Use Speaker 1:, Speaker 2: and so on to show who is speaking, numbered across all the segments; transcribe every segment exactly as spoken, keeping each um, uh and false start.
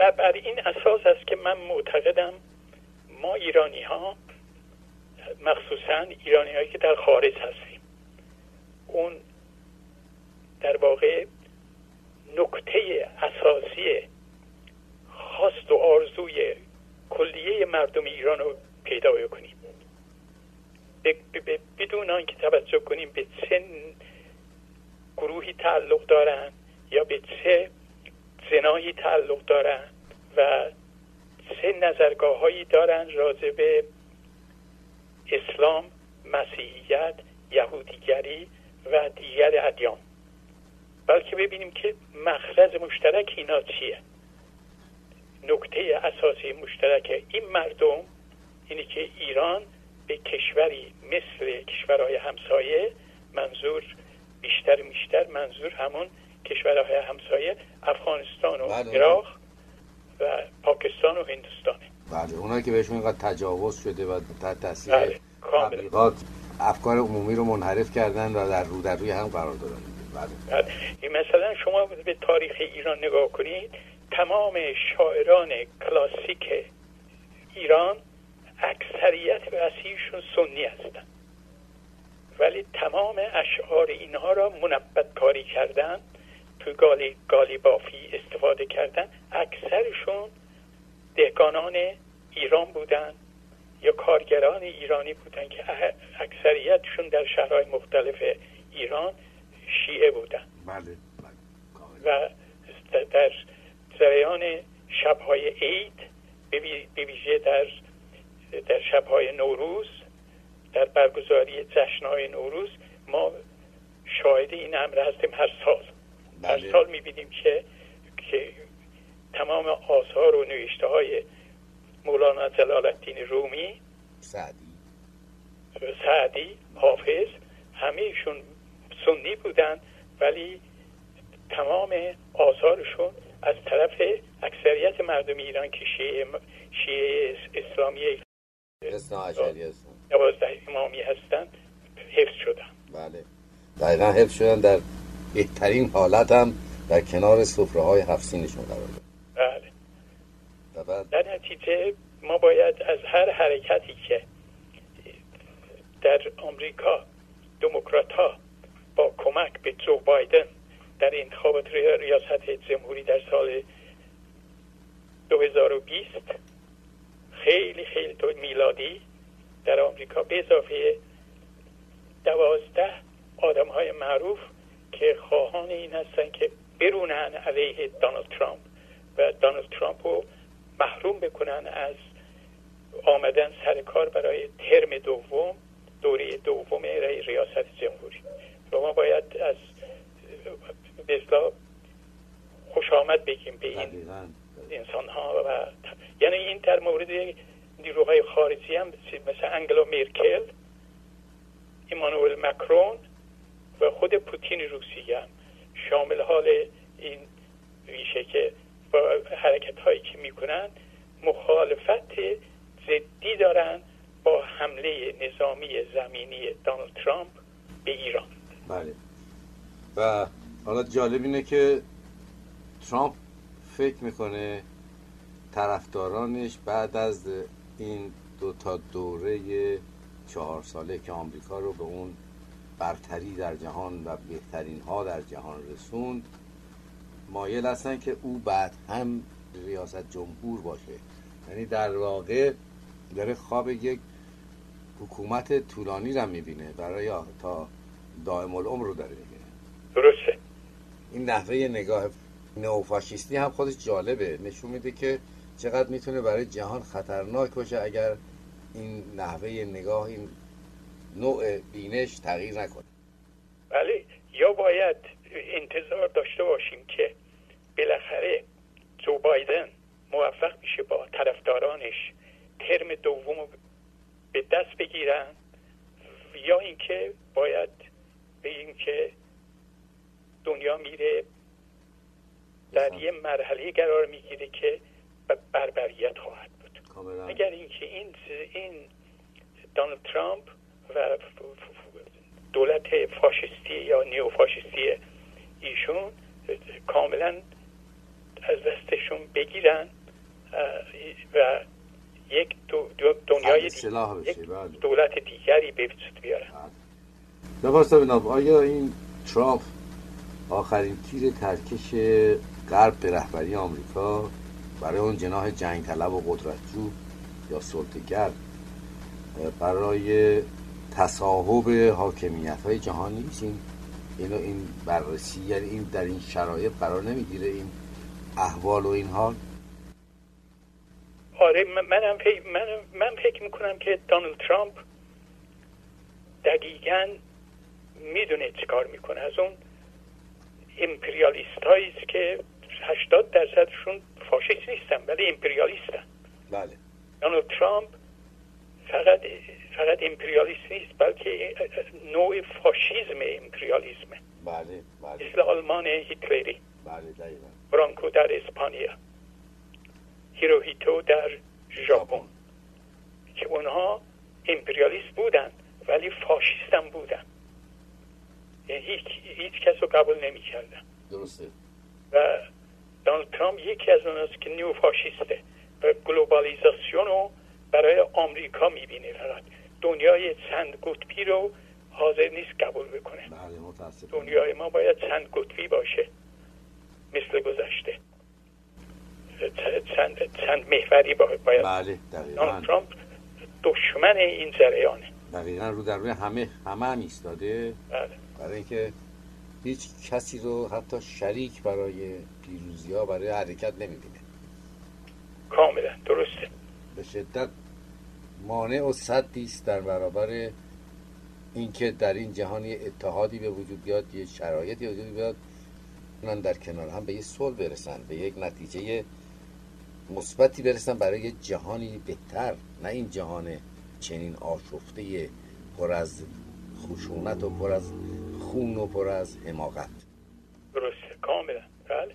Speaker 1: و بر این اساس است که من معتقدم ما ایرانی ها، مخصوصا ایرانی هایی که در خارج هستیم، اون در واقع نکته اساسی خواست و آرزوی کلیه مردم ایران رو پیدا کنیم، بدون آنکه توجه کنیم به چه گروهی تعلق دارن یا به چه زنایی تعلق دارن و چه نظرگاه هایی دارن راجع به اسلام، مسیحیت، یهودیگری و دیگر ادیان، بلکه ببینیم که مخرج مشترک اینا چیه. نکته اساسی مشترک این مردم اینه که ایران به کشوری مثل کشورهای همسایه، منظور بیشتر بیشتر منظور همون کشورهای همسایه افغانستان و عراق و پاکستان و هندوستانه.
Speaker 2: بله، اونایی که بهشون اینقدر تجاوز شده و تحت تاثیر تبلیغات افکار عمومی رو منحرف کردن و در رو در روی هم قرار دادن.
Speaker 1: بله. این مثلا شما به تاریخ ایران نگاه کنید، تمام شاعران کلاسیک ایران اکثریت وسیعشون سنی هستن، ولی تمام اشعار اینها را منبت کاری کردن، تو گالی گالی بافی استفاده کردن. اکثرشون دهقانان ایران بودن یا کارگران ایرانی بودن که اکثریتشون در شهرهای مختلف ایران شیعه بودن.
Speaker 2: بله.
Speaker 1: و در جریان شب‌های عید، به ویژه در در شب‌های نوروز، در برگزاری جشن‌های نوروز، ما شاهد این امر هستیم. هر سال بله. هر سال می‌بینیم که که تمام آثار و نوشته‌های مولانا جلال الدین رومی،
Speaker 2: سعدی
Speaker 1: سعدی، حافظ، همه‌شون سنی بودن، ولی تمام آثارشون از طرف اکثریت مردم ایران که شیعه, شیعه اسلامی دوازده امامی هستن حفظ شدن.
Speaker 2: بله، دقیقا حفظ شدن، در بهترین حالت هم در کنار سفره‌های هفت سینشون قرار دارن.
Speaker 1: بله. در نتیجه ما باید از هر حرکتی که در آمریکا دموکرات‌ها با کمک به جو بایدن در انتخابات ریاست جمهوری در سال دو هزار و بیست خیلی خیلی دو میلادی در آمریکا به اضافه دوازده آدم های معروف که خواهان این هستن که برونن علیه دونالد ترامپ و دونالد ترامپ رو محروم بکنن از آمدن سر کار برای ترم دوم، دوره دوم ریاست جمهوری. و ما باید از به اصطلاح خوش آمد بگیم به این انسان ها. و یعنی این در مورد نیروهای خارجی هم مثل انگلا مرکل، ایمانوئل مکرون و خود پوتین روسیه هم شامل حال این میشه که با حرکت هایی که میکنن مخالفت ضدی دارن با حمله نظامی زمینی دونالد ترامپ به ایران.
Speaker 2: بله. و حالا جالب اینه که ترامپ فکر میکنه طرفدارانش بعد از این دو تا دوره چهار ساله که آمریکا رو به اون برتری در جهان و بهترین ها در جهان رسوند، مایل هستن که او بعد هم ریاست جمهور باشه. یعنی در واقع داره خواب یک حکومت طولانی رو میبینه برای تا دائم العمر رو داره میبینه.
Speaker 1: درسته.
Speaker 2: این نحوه نگاه نئوفاشیستی هم خودش جالبه، نشون میده که چقدر میتونه برای جهان خطرناک باشه اگر این نحوه نگاه، این نوع بینش تغییر نکنه.
Speaker 1: بله، یا باید انتظار داشته باشیم که بالاخره جو بایدن موفق میشه با طرفدارانش ترم دوم رو به دست بگیرن، یا اینکه باید بگیم که دنیا میره در یه مرحله قرار میگیره که بربریت خواهد بود. کاملا. اگر اینکه این این دونالد ترامپ و دولت فاشیستی یا نیو فاشیستی ایشون کاملا از دستشون بگیرن و یک دنیای
Speaker 2: دیگه، یک
Speaker 1: دولت دیگری به وجود بیارن.
Speaker 2: نفاست بیناب، آیا این ترامپ آخرین تیر ترکش غرب به رهبری آمریکا برای اون جناح جنگ طلب و قدرتجو یا سلطه‌گر برای تصاحب حاکمیت‌های جهانی نیست؟ این اینو این بررسی، یعنی این در این شرایط قرار نمیگیره این احوال و این حال؟
Speaker 1: آره، منم فکر من من فکر میکنم که دونالد ترامپ دقیقاً میدونه چی کار میکنه. از اون امپریالیست هایی که هشتاد درصدشون فاشیست نیستن ولی امپریالیستن.
Speaker 2: بله.
Speaker 1: دونالد ترامپ فقط فقط امپریالیست نیست بلکه نوع فاشیزم امپریالیسمه.
Speaker 2: بله بله.
Speaker 1: مثل آلمان هیتلری.
Speaker 2: بله دقیقاً.
Speaker 1: فرانکو در اسپانیا، هیروهیتو در ژاپن، که اونها امپریالیست بودن ولی فاشیست هم بودن، یعنی هیچ هیچ کس رو قبول نمی کردن.
Speaker 2: درسته.
Speaker 1: و دونالد ترامپ یکی از اوناست که نیو فاشیسته و گلوبالیزاسیون رو برای آمریکا میبینه، فقط دنیای چند قطبی رو حاضر نیست قبول بکنه.
Speaker 2: بله متاسفم.
Speaker 1: دنیای ما باید چند قطبی باشه مثل گذشته، چند چند محوری باید.
Speaker 2: بله دقیقاً.
Speaker 1: ترامپ دشمن این جریانه.
Speaker 2: دقیقاً رو در روی همه همه هم ایستاده.
Speaker 1: بله.
Speaker 2: برای اینکه هیچ کسی رو حتی شریک برای پیروزی‌ها برای حرکت نمی‌بینه.
Speaker 1: کاملا درسته.
Speaker 2: به شدت مانع و سدی است در برابر اینکه در این جهان یه اتحادی به وجود بیاد، یه شرایطی به وجود بیاد، اونن در کنار هم به یه صلح برسن، به یک نتیجه مثبتی برسن برای یه جهانی بهتر، نه این جهان چنین آشفته پر از خشونت و پر از خون و پر از حماقت.
Speaker 1: درسته کاملا. بله.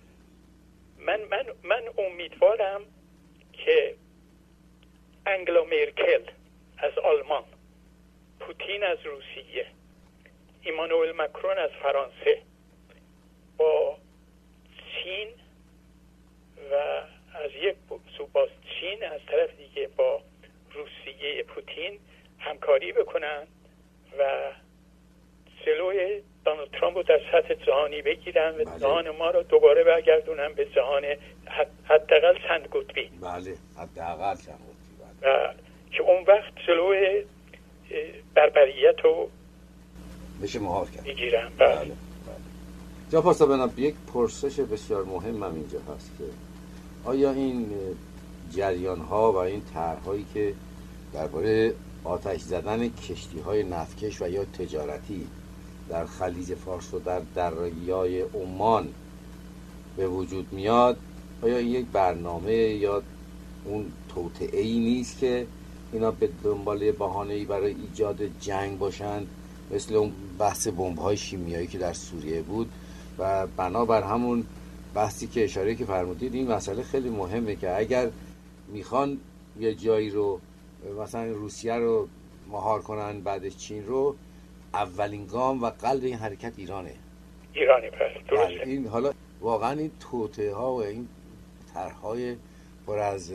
Speaker 1: من من من امیدوارم که انگلا مرکل از آلمان، پوتین از روسیه، ایمانوئل مکرون از فرانسه با چین و از یک سو با چین از طرف دیگه با روسیه پوتین همکاری بکنن و جلوی دونالد ترامپ رو در سطح جهانی بگیرن و بله. جهان ما رو دوباره برگردونن به جهان حداقل چند قطبی.
Speaker 2: بله حداقل چند قطبی.
Speaker 1: بله. بله. که اون وقت جلوی بربریت رو
Speaker 2: بشه مهار کرد
Speaker 1: بگیرن. بله.
Speaker 2: بله. بله. جا پاسا بنام یک پرسش بسیار مهم هم اینجا هست که آیا این جریان ها و این طرح‌هایی که درباره آتش زدن کشتی‌های نفتکش و یا تجارتی در خلیج فارس و در دریای عمان به وجود میاد، آیا یک برنامه یا اون توطئه‌ای نیست که اینا به دنبال بهانه‌ای برای ایجاد جنگ باشن، مثل اون بحث بمب‌های شیمیایی که در سوریه بود؟ و بنابر همون بحثی که اشاره که فرمودید، این مسئله خیلی مهمه که اگر میخوان یه جایی رو مثلا روسیه رو مهار کنن، بعدش چین رو، اولین گام و قلب این حرکت ایرانه.
Speaker 1: ایرانی پس درسته.
Speaker 2: این حالا واقعا این توطئه ها و این طرح‌های پر از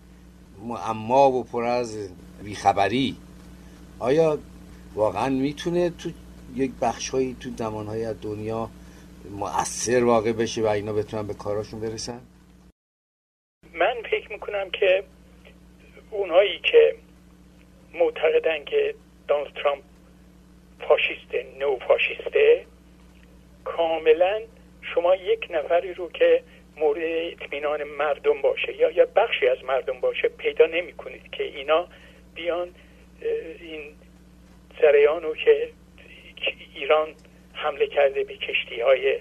Speaker 2: معما و پر از بیخبری آیا واقعا میتونه تو یک بخش‌هایی تو زمان‌های از دنیا مؤثر واقع بشه و اینا بتونن به کاراشون برسن؟
Speaker 1: من فکر میکنم که اونایی که معتقدن که دونالد ترامپ فاشیسته، نو فاشیسته، کاملا شما یک نفری رو که مورد اطمینان مردم باشه یا یا بخشی از مردم باشه پیدا نمی کنید که اینا بیان این جریان رو که ایران حمله کرده به کشتی های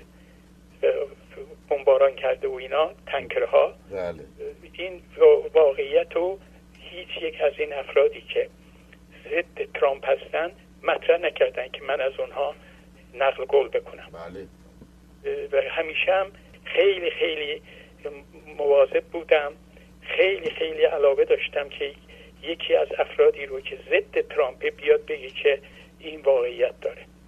Speaker 1: بمباران کرده و اینا، تانکرها،
Speaker 2: بله.
Speaker 1: این واقعیت رو هیچ یک از این افرادی که ضد ترامپ هستن مطرح نکردن که من از اونها نقل قول بکنم.
Speaker 2: بله.
Speaker 1: و همیشه هم خیلی خیلی مواظب بودم، خیلی خیلی علاقه داشتم که یکی از افرادی رو که ضد ترامپ بیاد بگه که این واقعیت داره.